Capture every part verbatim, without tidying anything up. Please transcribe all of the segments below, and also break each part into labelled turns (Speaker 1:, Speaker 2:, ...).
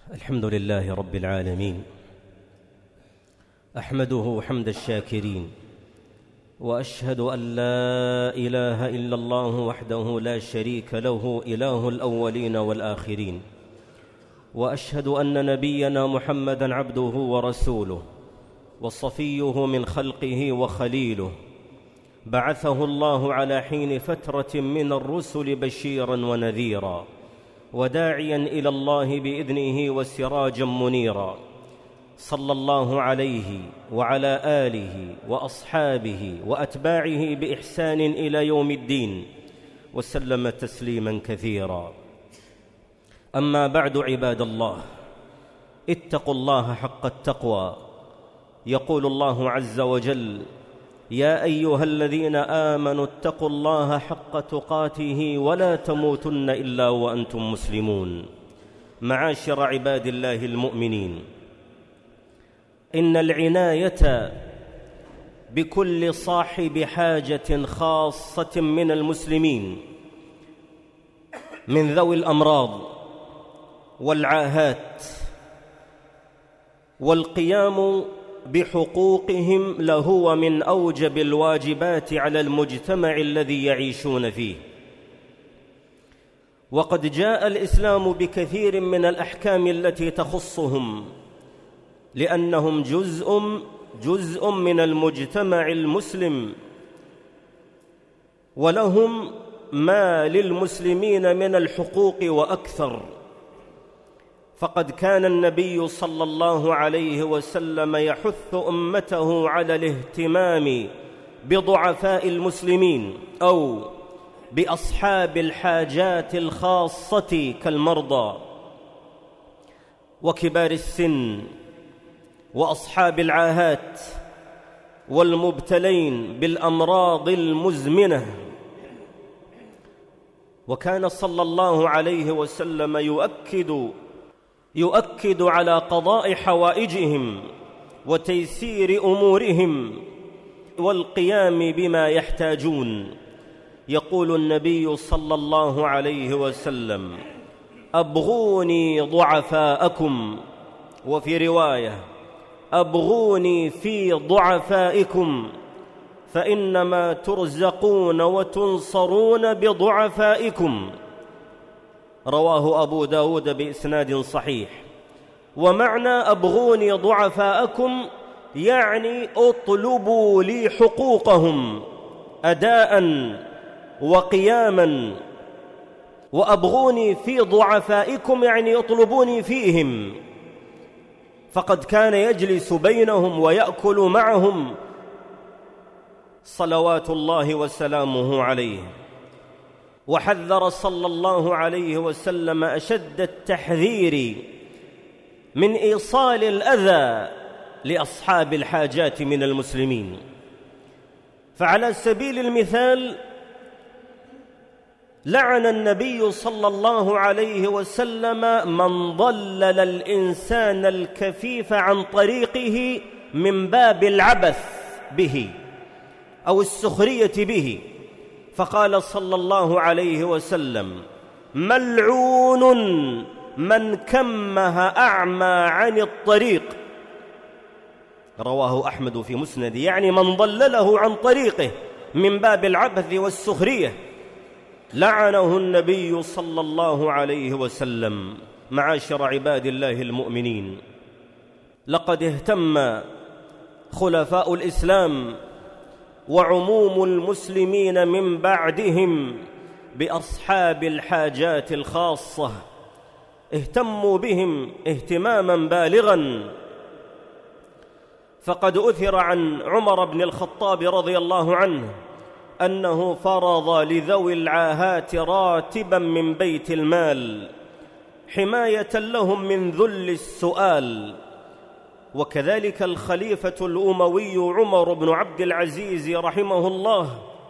Speaker 1: الحمد لله رب العالمين، أحمده حمد الشاكرين، وأشهد أن لا إله إلا الله وحده لا شريك له إله الأولين والآخرين، وأشهد أن نبينا محمدًا عبده ورسوله وصفيه من خلقه وخليله، بعثه الله على حين فترة من الرسل بشيرًا ونذيرًا وداعيًا إلى الله بإذنه وسراجًا منيرًا، صلى الله عليه وعلى آله وأصحابه وأتباعه بإحسان إلى يوم الدين، وسلم تسليمًا كثيرًا. أما بعد، عباد الله، اتقوا الله حق التقوى. يقول الله عز وجل: يا أيها الذين آمنوا اتقوا الله حق تقاته ولا تموتن إلا وأنتم مسلمون. معاشر عباد الله المؤمنين، إن العناية بكل صاحب حاجة خاصة من المسلمين من ذوي الأمراض والعاهات والقيام بحقوقهم لهو من أوجب الواجبات على المجتمع الذي يعيشون فيه. وقد جاء الإسلام بكثير من الأحكام التي تخصهم، لأنهم جزء جزء من المجتمع المسلم، ولهم ما للمسلمين من الحقوق وأكثر. فقد كان النبي صلى الله عليه وسلم يحث أمته على الاهتمام بضعفاء المسلمين أو بأصحاب الحاجات الخاصة كالمرضى وكبار السن وأصحاب العاهات والمبتلين بالأمراض المزمنة. وكان صلى الله عليه وسلم يؤكد يؤكد على قضاء حوائجهم وتيسير أمورهم والقيام بما يحتاجون. يقول النبي صلى الله عليه وسلم: أبغوني ضعفاءكم، وفي رواية: أبغوني في ضعفائكم، فإنما ترزقون وتنصرون بضعفائكم. رواه أبو داود بإسناد صحيح. ومعنى أبغوني ضعفاءكم يعني اطلبوا لي حقوقهم أداء وقياما، وأبغوني في ضعفائكم يعني اطلبوني فيهم. فقد كان يجلس بينهم ويأكل معهم صلوات الله وسلامه عليه. وحذر صلى الله عليه وسلم أشد التحذير من إيصال الأذى لأصحاب الحاجات من المسلمين. فعلى سبيل المثال، لعن النبي صلى الله عليه وسلم من ضلل الإنسان الكفيف عن طريقه من باب العبث به أو السخرية به، فقال صلى الله عليه وسلم: ملعون من كمه أعمى عن الطريق. رواه أحمد في مسند، يعني من ضلله عن طريقه من باب العبث والسخرية لعنه النبي صلى الله عليه وسلم. معاشر عباد الله المؤمنين، لقد اهتم خلفاء الإسلام وعموم المسلمين من بعدهم بأصحاب الحاجات الخاصة، اهتموا بهم اهتماما بالغا. فقد أثر عن عمر بن الخطاب رضي الله عنه أنه فرض لذوي العاهات راتبا من بيت المال حماية لهم من ذل السؤال. وكذلك الخليفة الأموي عمر بن عبد العزيز رحمه الله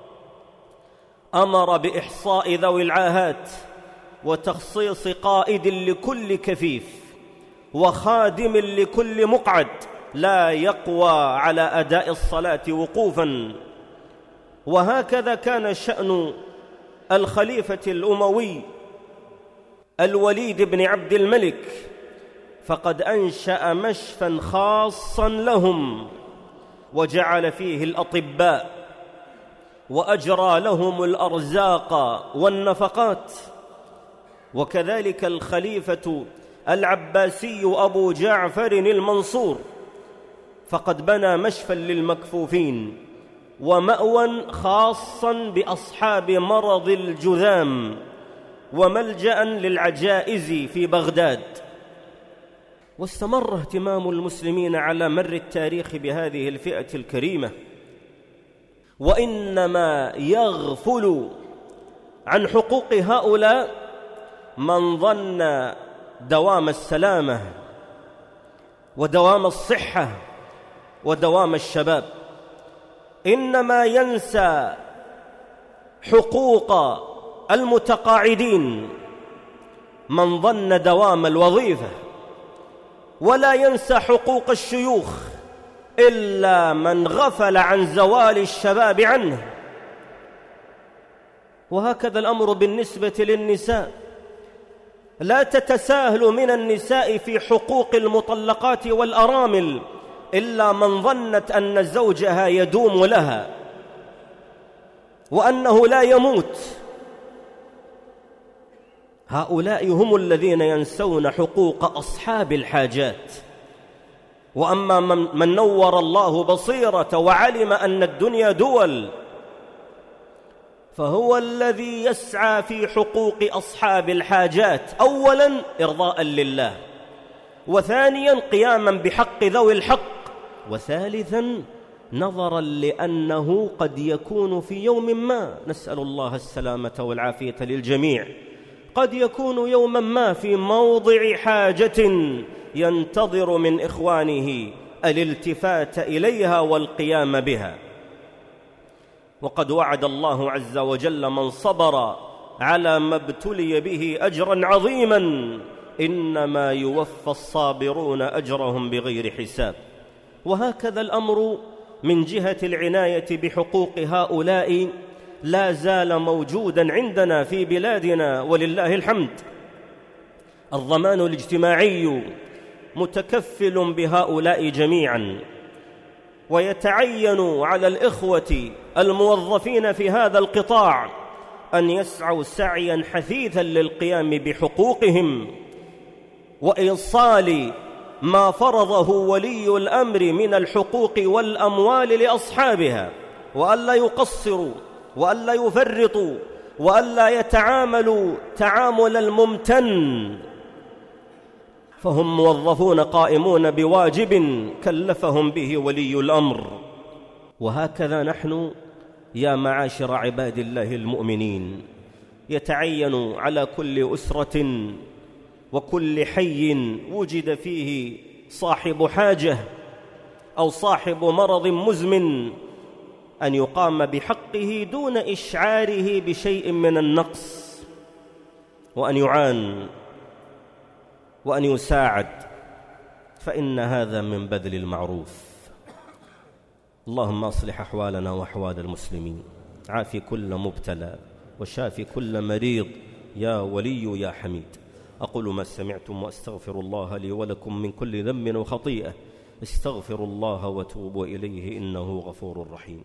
Speaker 1: أمر بإحصاء ذوي العاهات وتخصيص قائد لكل كفيف وخادم لكل مقعد لا يقوى على أداء الصلاة وقوفا. وهكذا كان شأن الخليفة الأموي الوليد بن عبد الملك فقد أنشأ مشفى خاصا لهم وجعل فيه الأطباء وأجرى لهم الأرزاق والنفقات. وكذلك الخليفة العباسي أبو جعفر المنصور فقد بنى مشفى للمكفوفين ومأوى خاصا بأصحاب مرض الجذام وملجأ للعجائز في بغداد. واستمر اهتمام المسلمين على مر التاريخ بهذه الفئة الكريمة، وإنما يغفل عن حقوق هؤلاء من ظن دوام السلامة ودوام الصحة ودوام الشباب، إنما ينسى حقوق المتقاعدين من ظن دوام الوظيفة، ولا ينسى حقوق الشيوخ إلا من غفل عن زوال الشباب عنه. وهكذا الأمر بالنسبة للنساء، لا تتساهل من النساء في حقوق المطلقات والأرامل إلا من ظنت أن زوجها يدوم لها وأنه لا يموت. هؤلاء هم الذين ينسون حقوق أصحاب الحاجات. وأما من نور الله بصيرة وعلم أن الدنيا دول فهو الذي يسعى في حقوق أصحاب الحاجات، أولاً إرضاء لله، وثانياً قياماً بحق ذوي الحق، وثالثاً نظراً لأنه قد يكون في يوم ما، نسأل الله السلامة والعافية للجميع، قد يكون يوماً ما في موضع حاجة ينتظر من إخوانه الالتفات إليها والقيام بها. وقد وعد الله عز وجل من صبر على ما ابتلي به أجرا عظيما، إنما يوفى الصابرون أجرهم بغير حساب. وهكذا الأمر من جهة العناية بحقوق هؤلاء لا زال موجودا عندنا في بلادنا ولله الحمد. الضمان الاجتماعي متكفل بهؤلاء جميعا، ويتعين على الإخوة الموظفين في هذا القطاع أن يسعوا سعيا حثيثا للقيام بحقوقهم وإيصال ما فرضه ولي الأمر من الحقوق والأموال لأصحابها، وألا يقصروا وألا يفرطوا وألا يتعاملوا تعامل الممتن، فهم موظفون قائمون بواجب كلفهم به ولي الأمر. وهكذا نحن يا معاشر عباد الله المؤمنين، يتعين على كل أسرة وكل حي وجد فيه صاحب حاجة أو صاحب مرض مزمن أن يقام بحقه دون إشعاره بشيء من النقص، وأن يعان وأن يساعد، فإن هذا من بذل المعروف. اللهم أصلح أحوالنا وأحوال المسلمين، عافي كل مبتلى وشافي كل مريض يا ولي يا حميد. أقول ما سمعتم وأستغفر الله لي ولكم من كل ذنب وخطيئة، استغفروا الله وتوبوا إليه إنه غفور رحيم.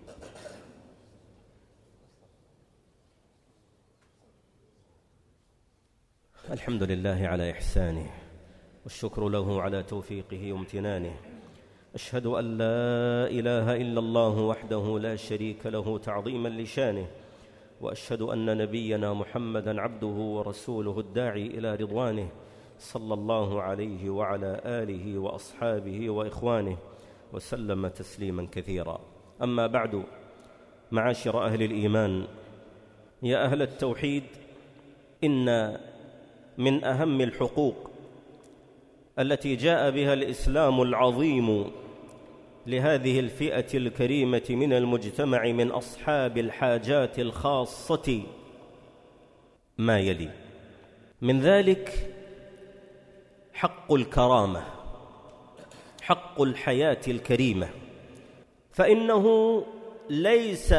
Speaker 1: الحمد لله على إحسانه، والشكر له على توفيقه وامتنانه. أشهد أن لا إله إلا الله وحده لا شريك له تعظيما لشانه، وأشهد أن نبينا محمدًا عبده ورسوله الداعي إلى رضوانه، صلى الله عليه وعلى آله وأصحابه وإخوانه وسلم تسليما كثيرا. أما بعد، معاشر أهل الإيمان، يا أهل التوحيد، إن من أهم الحقوق التي جاء بها الإسلام العظيم لهذه الفئة الكريمة من المجتمع من أصحاب الحاجات الخاصة ما يلي: من ذلك حق الكرامة، حق الحياة الكريمة، فإنه ليس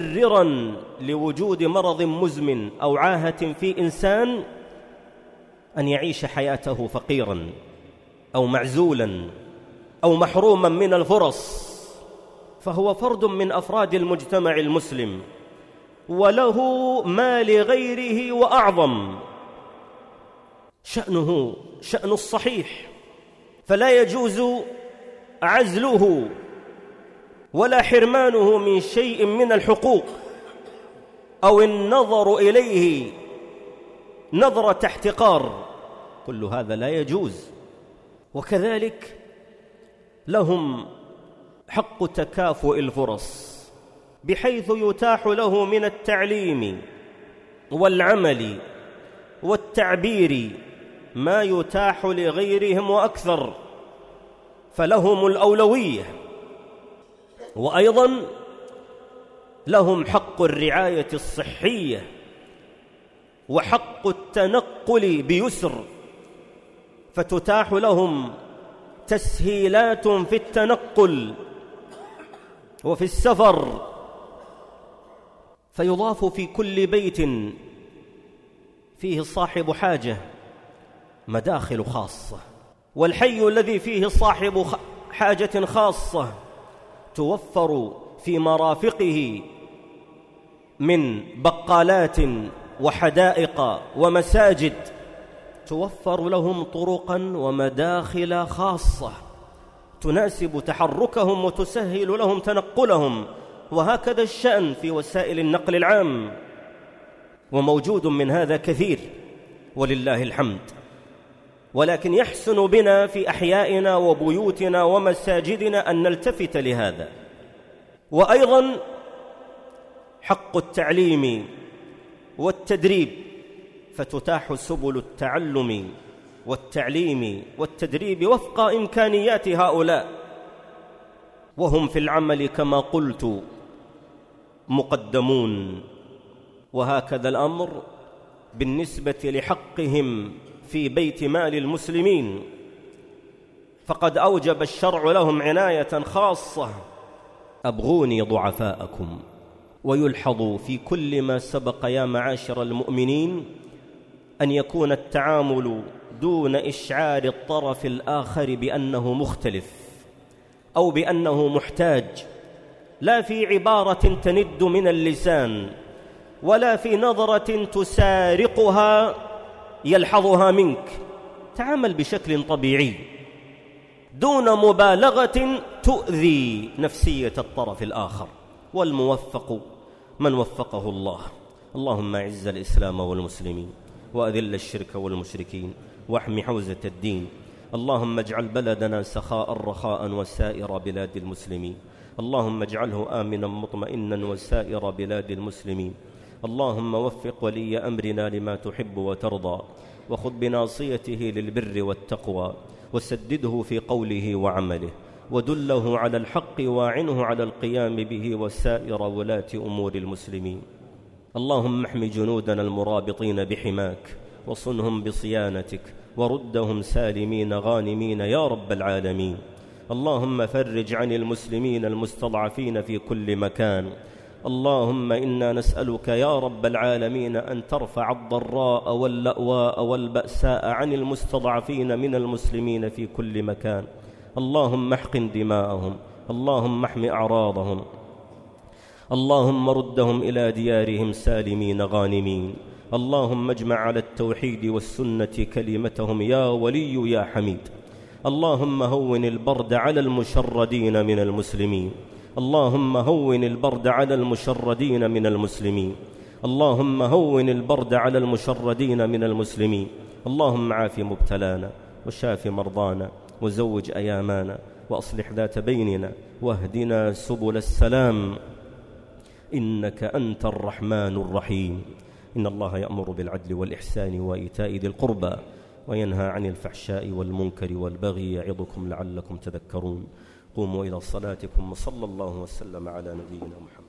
Speaker 1: مبرراً لوجود مرض مزمن أو عاهة في إنسان أن يعيش حياته فقيراً أو معزولاً أو محروماً من الفرص، فهو فرد من أفراد المجتمع المسلم وله ما لغيره وأعظم. شأنه شأن الصحيح، فلا يجوز عزله ولا حرمانه من شيء من الحقوق أو النظر إليه نظرة احتقار، كل هذا لا يجوز. وكذلك لهم حق تكافؤ الفرص، بحيث يتاح له من التعليم والعمل والتعبير ما يتاح لغيرهم وأكثر، فلهم الأولوية. وأيضا لهم حق الرعاية الصحية وحق التنقل بيسر، فتتاح لهم تسهيلات في التنقل وفي السفر، فيضاف في كل بيت فيه صاحب حاجة مداخل خاصة، والحي الذي فيه صاحب حاجة خاصة توفر في مرافقه من بقالات وحدائق ومساجد، توفر لهم طرقا ومداخل خاصة تناسب تحركهم وتسهل لهم تنقلهم. وهكذا الشأن في وسائل النقل العام، وموجود من هذا كثير ولله الحمد. ولكن يحسن بنا في أحيائنا وبيوتنا ومساجدنا أن نلتفت لهذا. وأيضا حق التعليم والتدريب، فتتاح سبل التعلم والتعليم والتدريب وفق إمكانيات هؤلاء، وهم في العمل كما قلت مقدمون. وهكذا الأمر بالنسبة لحقهم في بيت مال المسلمين، فقد أوجب الشرع لهم عناية خاصة. أبغوني ضعفاءكم. ويلحظ في كل ما سبق يا معاشر المؤمنين أن يكون التعامل دون إشعار الطرف الآخر بأنه مختلف أو بأنه محتاج، لا في عبارة تند من اللسان ولا في نظرة تسارقها يلحظها منك. تعامل بشكل طبيعي دون مبالغة تؤذي نفسية الطرف الآخر. والموفق من وفقه الله. اللهم أعز الإسلام والمسلمين وأذل الشرك والمشركين واحم حوزة الدين. اللهم اجعل بلدنا سخاء رخاء وسائر بلاد المسلمين. اللهم اجعله آمنا مطمئنا وسائر بلاد المسلمين. اللهم وفق ولي أمرنا لما تحب وترضى، وخذ بناصيته للبر والتقوى، وسدده في قوله وعمله، ودله على الحق واعنه على القيام به وسائر ولاة أمور المسلمين. اللهم احم جنودنا المرابطين بحماك، وصنهم بصيانتك، وردهم سالمين غانمين يا رب العالمين. اللهم فرج عن المسلمين المستضعفين في كل مكان. اللهم إنا نسألك يا رب العالمين أن ترفع الضراء واللأواء والبأساء عن المستضعفين من المسلمين في كل مكان. اللهم احقن دماءهم، اللهم احم أعراضهم، اللهم ردهم إلى ديارهم سالمين غانمين. اللهم اجمع على التوحيد والسنة كلمتهم يا ولي يا حميد. اللهم هون البرد على المشردين من المسلمين. اللهم هون البرد على المشردين من المسلمين. اللهم هون البرد على المشردين من المسلمين. اللهم عاف مبتلانا وشاف مرضانا وزوج أيامانا وأصلح ذات بيننا واهدنا سبل السلام، إنك أنت الرحمن الرحيم. إن الله يأمر بالعدل والإحسان وإيتاء ذي القربى وينهى عن الفحشاء والمنكر والبغي يعظكم لعلكم تذكرون. قوموا إلى صلاتكم وصلى الله وسلم على نبينا محمد.